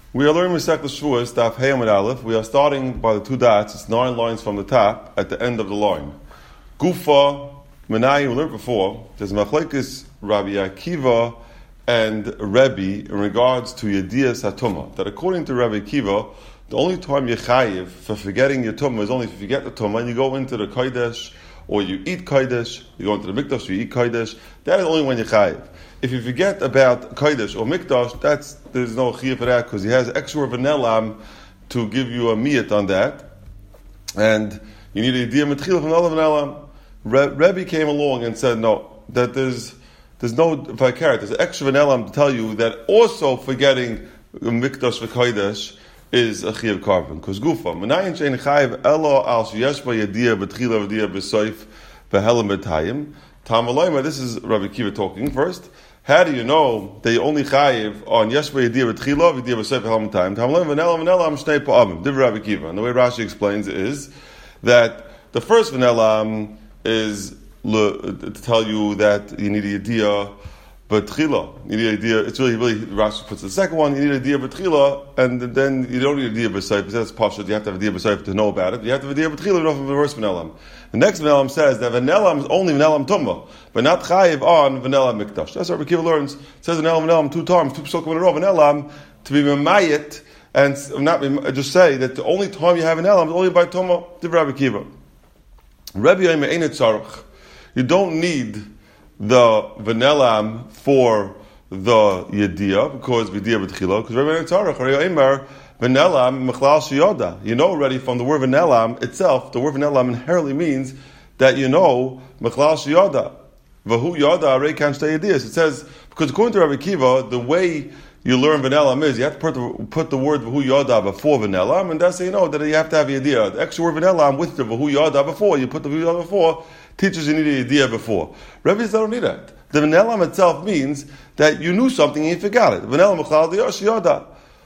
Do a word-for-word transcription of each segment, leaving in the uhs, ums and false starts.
We are learning Masechta Shavuos, Daf Hey Amud Aleph. We are starting by the two dots. It's nine lines from the top at the end of the line. Gufa, Menai, we learned before, there's Machlekes Rabbi Akiva and Rebbe in regards to Yediyas HaTumah. That according to Rabbi Akiva, the only time you're chayiv for forgetting your Tumah is only if you forget the Tumah and you go into the Kodesh, or you eat Kodesh, you go into the Mikdash, you eat Kodesh. That is only when you're chayiv. If you forget about Kodesh or Mikdash, that's, there's no chiyuv for that because he has extra of an elam to give you a miyat on that. And you need a idea metchila from another elam. Rebbe came along and said, no, that there's there's no vikarat, there's an extra of an elam to tell you that also forgetting Mikdash for Kodesh is a chiyuv carbon. Because gufa, menayin shein chayiv elo al sheyesh ba yediyah betchila v'diyah b'soif v'helam b'tayim. Tamalayma, this is Rabbi Akiva talking first. How do you know that you only chayiv on Yeshba Yediyah B'tchila, Yediyah B'Seif Helm Time? Tamalaim V'nela V'nela Am Shnei Pa'amim. Div Rabbi Akiva. And the way Rashi explains it is that the first V'nela is le, to tell you that you need a Yediyah B'tchila. You need a Yediyah, it's really, really, Rashi puts the second one, you need a Yediyah B'tchila, and then you don't need a Yediyah B'Seif. That's Pasha, you have to have a Yediyah B'Seif to know about it. You have to have a Yediyah B'tchila, you don't have the first V'nela. The next V'nelam says that V'nelam is only V'nelam Tumah, but not Chayiv on V'nelam Mikdash. That's what Rabbi Akiva learns. It says V'nelam V'nelam two times, two psukim in a row. V'nelam to be Memayit, and not just say that the only time you have V'nelam is only by Tumah. Div Rabbi Akiva. Rabbi Yomer Ein Tzarech. You don't need the V'nelam for the Yediyah, because Yediyah B'tchila, because Rabbi Ein Tzarech, Rabbi Yomer V'nelam mechlal shiyoda. You know already from the word v'nelam itself, the word v'nelam inherently means that you know mechlal shiyoda. V'hu yoda arei kan shtei yediyas. It says, because according to Rabbi Akiva, the way you learn v'nelam is, you have to put the, put the word v'hu yoda before v'nelam, and that's how you know that you have to have yediyah. The extra word v'nelam with the v'hu yoda before, you put the v'hu yoda before, teaches you need a yediyah before. Rabbi says, I don't need that. The v'nelam itself means that you knew something and you forgot it. V'nelam mechlal shiyoda.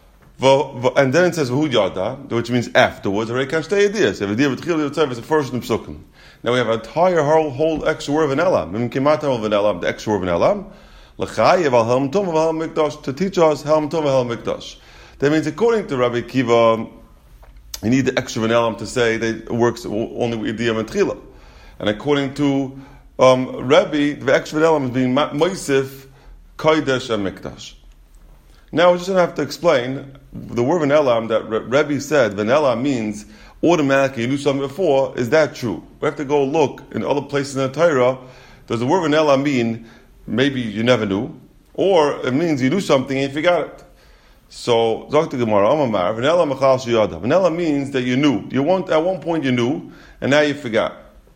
And then it says "V'hu yada," which means afterwards. Already can't stay ideas. If idea b'tchila yotzav is the first in psukim. Now we have an entire whole, whole extra word of an elam. Mim kimatam of an elam, the extra word of an elam. L'chayev al helm tov al helm mikdash, to teach us helm tov al helm mikdash. That means according to Rabbi Akiva, you need the extra of an elam to say that it works only with idea b'tchila. And according to um, Rabbi, the extra of an elam is being moisif, kodesh and mikdash. Now we're just going to have to explain the word v'nelam that Rebbe said, v'nelam means automatically you knew something before. Is that true? We have to go look in other places in the Torah. Does the word v'nelam mean maybe you never knew? Or it means you knew something and you forgot it? So, Doctor Gemara, Amamar, v'nelam mechal shiyada. V'nelam means that you knew. You want, at one point you knew, and now you forgot.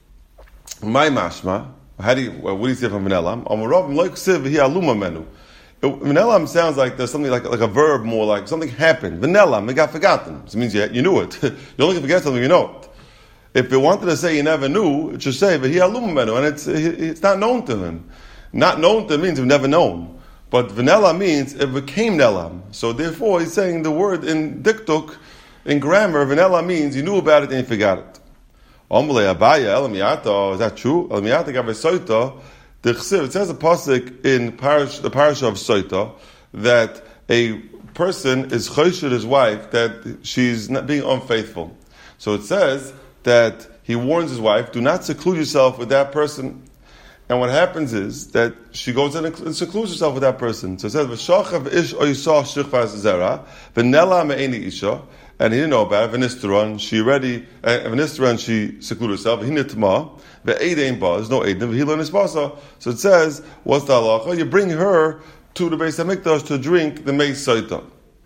My mashma, how do you, what do you say from v'nelam? Amarav, like siv, hi aluma menu. V'nelam sounds like there's something like, like a verb, more like something happened. V'nelam, it got forgotten. So it means you, you knew it. You only can forget something you know it. If it wanted to say you never knew, it should say v'hi alum menu, and it's it's not known to him. Not known to him means you've never known. But v'nelam means it became nelam. So therefore, he's saying the word in diktuk, in grammar, v'nelam means you knew about it and you forgot it. Omle abaya el miyata, is that true? El miyata gavesoita. It says a pasuk in parish, the parasha of Soita that a person is choshed his wife that she's not being unfaithful. So it says that he warns his wife, do not seclude yourself with that person. And what happens is that she goes in and secludes herself with that person. So it says, V'shachav ish oisah shchvas zera, v'nela me'eni isha, and he didn't know about it. V'nisteran, she already, uh, v'nisteran, she secluded herself. V'hinitma, v'eid ba, there's no eid, v'hila nispasa. So it says, what's the halacha? You bring her to the Beis HaMikdash to drink the Mei Saita.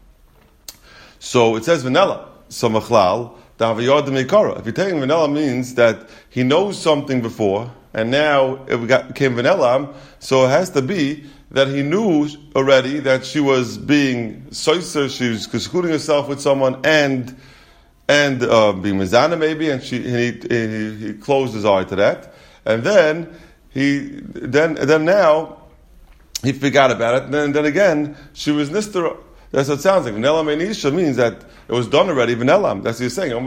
So it says v'nela, so machlal, da'aviyad meikara. If you're taking v'nela means that he knows something before, and now it got, became v'nelam, so it has to be that he knew already that she was being soiser, she was secluding herself with someone, and and uh, being mizana maybe, and she he, he he closed his eye to that, and then he then then now he forgot about it, and then then again she was nistera. That's what it sounds like. V'nelam enisha means that it was done already. V'nelam. That's what he's saying.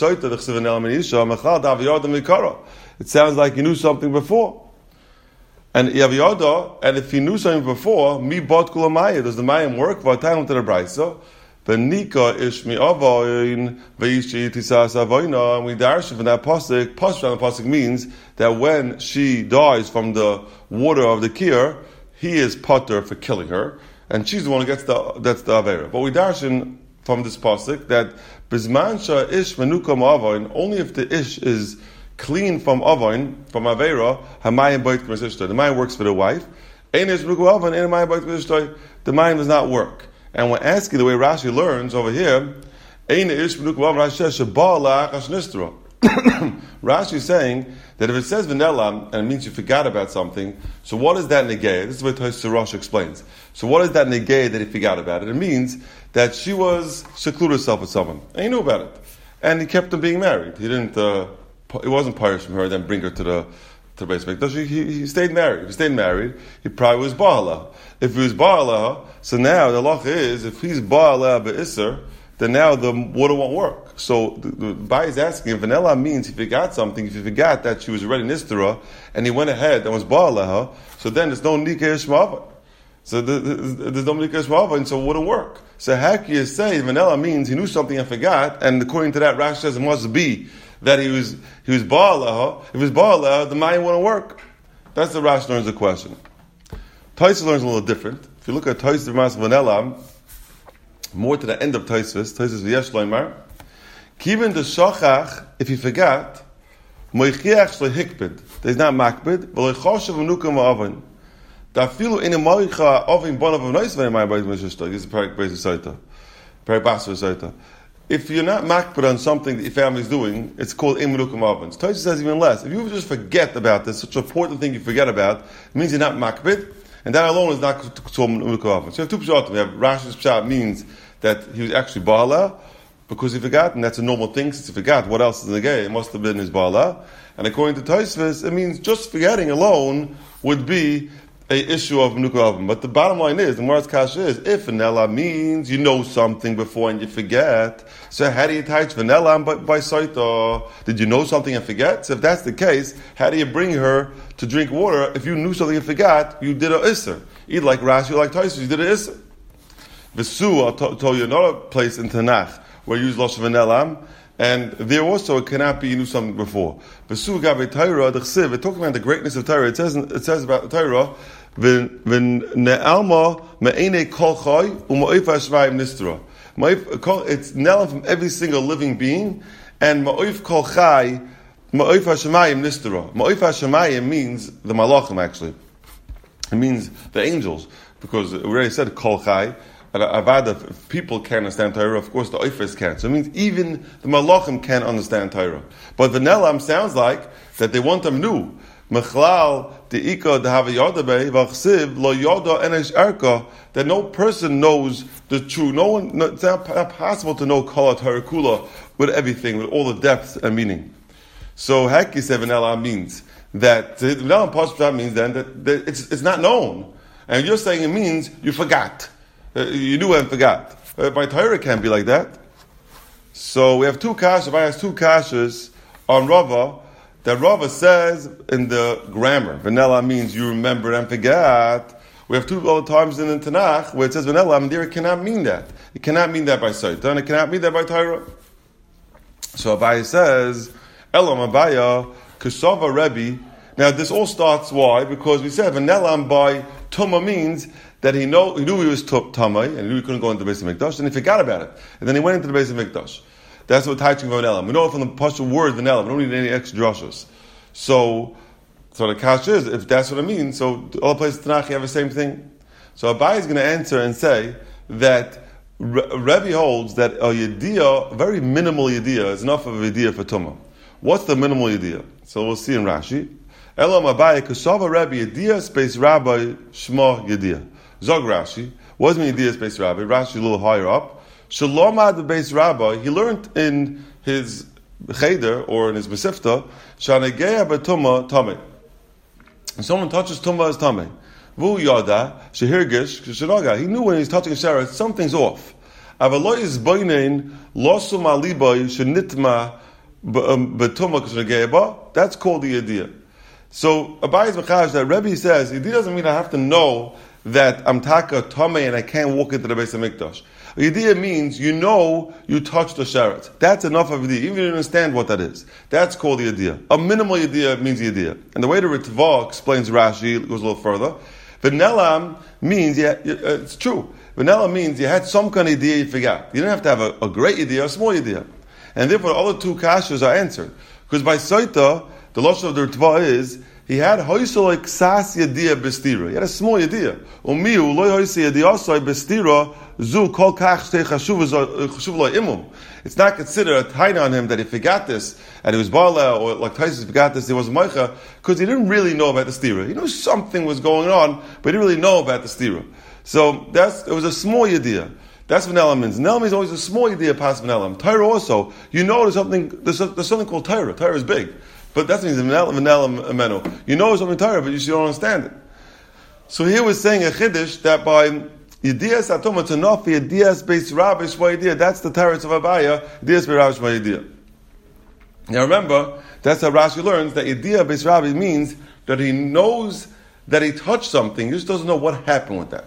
It sounds like you knew something before. And Yaviyada, and if he knew something before, mi bot kulamaya, does the mayim work? V'atayim to the brayso. V'nika ishmi avoyin v'yishi tisas avoyna. And we darshan from that pasuk. Pasuk on the pasuk means that when she dies from the water of the kir, he is potter for killing her, and she's the one who gets the that's the avera. But we darshan from this pasuk that bisman sha ish menukam avoyin, only if the ish is clean from avoyin, from avera, hamayim bait k'mesishtoy. The mayim works for the wife. Ein ish menukam avoyin, ein mayim bait k'mesishtoy. The mayim does not work. And when asking the way Rashi learns over here, ein ish menukam avoyin, Rashi says shabala achashnistro. Rashi is saying that if it says vanilla and it means you forgot about something, so what is that negay? This is what Tosfos Rosh explains. So what is that negay that he forgot about it? It means that she was secluded herself with someone and he knew about it, and he kept on being married. He didn't. Uh, it wasn't parish from her, then bring her to the to the Beis Mikdash. He, he, he stayed married. If he stayed married, he probably was ba'ala. If he was ba'ala, so now the halacha is if he's ba'ala be'isser, then now the water won't work. So the, the Bai is asking if vanilla means he forgot something, if he forgot that she was already nistera, and he went ahead and was ba'alaha, so then there's no nikah ishmava. So the, the, there's no nikah ishmava, and so it wouldn't work. So how can you say vanilla means he knew something and forgot, and according to that, Rashi says it must be that he was he was ba'alaha. If he was ba'alaha, the mayim wouldn't work. That's the Rashi learns the question. Tosfos learns a little different. If you look at Tosfos Mas vanilla, more to the end of Tosfos, Tosfos v'yesh loymar, Kiven the shachach, if he forgot, moichiach shlo hikbid. There's not makbid, but loichoshev v'nukam v'avin. Dafilu in a moicha avin bonav v'nois v'nei mai b'ayit m'shishta. This is parak b'ayit v'saita. Parak b'as v'saita. If you're not makbid on something that your family is doing, it's called im v'nukam v'avin. Tosfos says even less. If you just forget about this, such an important thing you forget about, it means you're not makbid, and that alone is not called im v'nukam v'avin. So you have two pshatim. We have Rashi's pshat means that he was actually ba'ala, because he forgot, and that's a normal thing since he forgot. What else is in the gay? It must have been his ba'ala. And according to Tosfos, it means just forgetting alone would be a issue of menukah. But the bottom line is, the Moraz Kasha is, if vanilla means you know something before and you forget, so how do you touch vanilla by, by saita? Did you know something and forget? So if that's the case, how do you bring her to drink water? If you knew something and forgot, you did a isser. Either like Rashi or like Tosfos, you did a isser. Vesu, I'll tell you another place in Tanakh where you use Lashon V'nelam, and there also it cannot be you knew something before. V'su gabe Torah, the Chsiv, it talks about the greatness of Torah. It says it says about the Torah, V'ne'alma me'enei kol chai u'ma'if ha'shvayim nistra. It's ne'alam from every single living being, and ma'if kol chai ma'if ha'shamayim nistra. Ma'if ha'shamayim means the malachim actually. It means the angels, because we already said kol chai. Avada, if people can't understand Torah, of course the Oifes can't. So it means even the Malachim can't understand Torah. But the Nelam sounds like that they want them new. Mechlal, the Ika, the Havayadabe, Vachsiv, Lo Yoda, Enesh Erka, that no person knows the true. No one, no, it's not possible to know Kala Torah Kula with everything, with all the depth and meaning. So Haki Sevenela means that, the Nelam Pashpah means then that, that it's, it's not known. And you're saying it means you forgot. Uh, you knew and forgot. Uh, my Torah can't be like that. So we have two kashas. I has two kashas on Rava. That Rava says in the grammar, vanilla means you remember and forgot. We have two other times in the Tanakh where it says vanilla, and there it cannot mean that. It cannot mean that by Saita, and it cannot mean that by Torah. So Abaye says, Elam Abaya, Kesava Rebbe. Now this all starts, why? Because we said vanilla by Tuma means that he know he knew he was tamei and he knew he couldn't go into the Beis Mikdash, and he forgot about it, and then he went into the Beis Mikdash. That's what teaching vanilla. We know from the Pashto word vanilla. We don't need any extra drashos. So, so the kash is if that's what it means. So all places Tanakh have the same thing. So Abaye is going to answer and say that Rebbe holds that a yediyah, very minimal yediyah, is enough of a yediyah for tumah. What's the minimal yediyah? So we'll see in Rashi. Elam Abaye Kashava Rebbe yediyah space Rabbi Shma yediyah. Zog Rashi, wasn't mean Yediyah Beis Rabbi, Rashi a little higher up. Shalom ad Beis Rabbi, he learned in his cheder, or in his Mesifta, Shanegeya betuma tameh. If someone touches tumah as tameh, Vu yada, shehirgish, shenoga, he knew when he's touching a shower, something's off. Avaloy is boinein, losum aliboy, shenitma betuma kshenegeya ba, that's called the Yediyah. So Abaye's Mechash that Rebbe says, it doesn't mean I have to know that I'm taka tamei and I can't walk into the Beis HaMikdash. Yediyah means you know you touched the sheret. That's enough of Yediyah. Even if you don't understand what that is. That's called Yediyah. A minimal Yediyah means Yediyah. And the way the Ritva explains Rashi goes a little further. V'nelam means, yeah, it's true. V'nelam means you had some kind of Yediyah you forgot. You didn't have to have a, a great Yediyah, a small Yediyah. And therefore the other two kashas are answered. Because by Saita, the lashon of the Ritva is, he had hoysol ksas yediyah bestira. He had a small yediyah. Umiu loy hoysol yediyah bestira zu kol kach shtei chashuv lo imum. It's not considered a taina on him that he forgot this, and he was bala, or like Taisus forgot this, he was moicha, because he didn't really know about the stira. He knew something was going on, but he didn't really know about the stira. So that's, it was a small yediyah. That's what Nelam means. Nelam is always a small yediyah past Nelam. Torah also, you know there's something, there's, there's something called Torah. Torah is big. But that means Vanellam Ameno. You know something Torah, but you still don't understand it. So here we're saying a chiddush that by Yediyas Atoma Tanofi, Yediyas Beis Rabbi Shma Yediyah, that's the Torah of Abaya, Yediyas Beis Rabbi Shma Yediyah. Now remember, that's how Rashi learns that Yediyah Beis Rabbi means that he knows that he touched something, he just doesn't know what happened with that.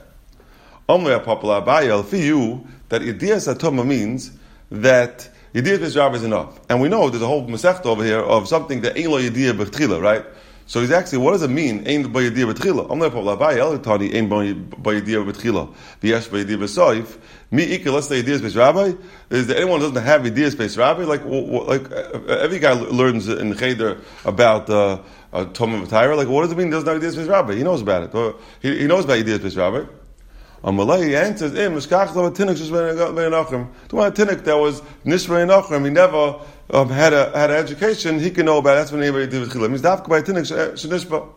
Omle Apapala Abaya, for you, that Yediyas Atoma means that Yediyah Beis Rabbi is enough. And we know there's a whole Masechta over here of something that ain't lo Yediyah B'Tchila, right? So he's actually, what does it mean? Ain't by Yediyah B'Tchila. I'm not probably by Elitani, ain't by Yediyah B'Tchila. V'yesh by Yediyah B'Soif. Mi Ika, let's say Yediyah Beis Rabbi. Is there anyone who doesn't have Yediyah Beis Rabbi? Like, like, every guy learns in Cheder about, uh, uh, Tom of Tyra. Like, what does it mean he doesn't have Yediyah Beis Rabbi? He knows about it. He, he knows about Yediyah Beis Rabbi. Amalei, he answers, "Im mishkach lo tinik shesben nachem." The one tinik that was nishmei nachem, he never um, had a had an education. He can know about it. That's when anybody did with chilim. He's dafka by tinik shenishba.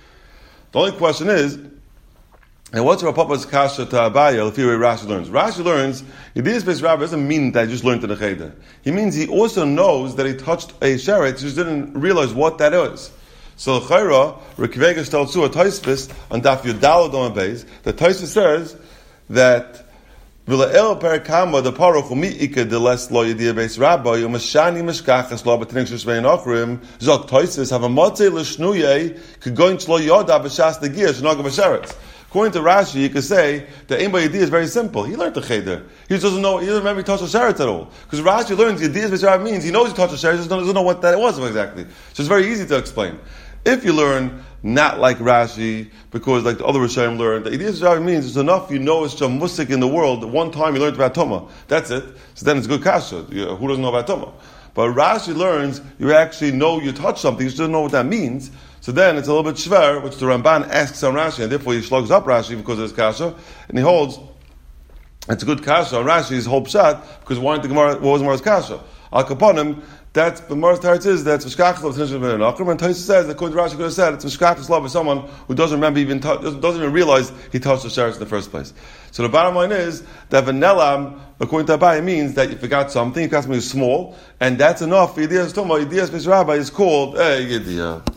The only question is, and what's Rav Papa's kasha to Abaya? If you Rashi learns, Rashi learns Yediyas Beis Rabbi doesn't mean that he just learned in the cheder. He means he also knows that he touched a sheret, he just didn't realize what that is. So Chayra, Rekvegas tells you a Taisvis on Daf Yudalad on base. The Taisvis says that Vila'el Perakama the Paroch Umi'ika de Les Lo Yediyah Beis Rabbi Umashani Mishkachas Lo B'Tinik Sheshvein Ochrim Zok Taisvis have a Motzei L'Shnuye Kegoin Shlo Yoda B'Shas Degiyah Shnoga B'Sheretz. According to Rashi, you could say that Ein Yediyah is very simple. He learned the cheder. He doesn't know. He doesn't remember he touched a sheretz at all. Because Rashi learns Yediyah Beis Rabbi means he knows he touched a sheretz, he just doesn't know what that was exactly. So it's very easy to explain. If you learn not like Rashi, because like the other Rishonim learned, that Yediyas Rabbi means it's enough you know it's some musik in the world. One time you learned about Toma. That's it. So then it's good kasha. Who doesn't know about Toma? But Rashi learns you actually know you touch something, you just don't know what that means. So then it's a little bit shver, which the Ramban asks on Rashi, and therefore he slugs up Rashi because of his kasha, and he holds it's a good kasha on Rashi's whole pshat, because why didn't the Gemara, what was Gemara's kasha? Al Kaponim, that's the Gemara's teretz is that's v'shkachas lo b'tinik shesvein nachem, and Taisa says that according to Rashi could have said it's v'shkachas lo by someone who doesn't remember even t- doesn't, doesn't even realize he touched the sheretz in the first place. So the bottom line is that v'nelam, according to Abaye, means that you forgot something, you forgot something small, and that's enough. Yediyas Toma, Yediyas Beis Rabbi is called a Yediyah.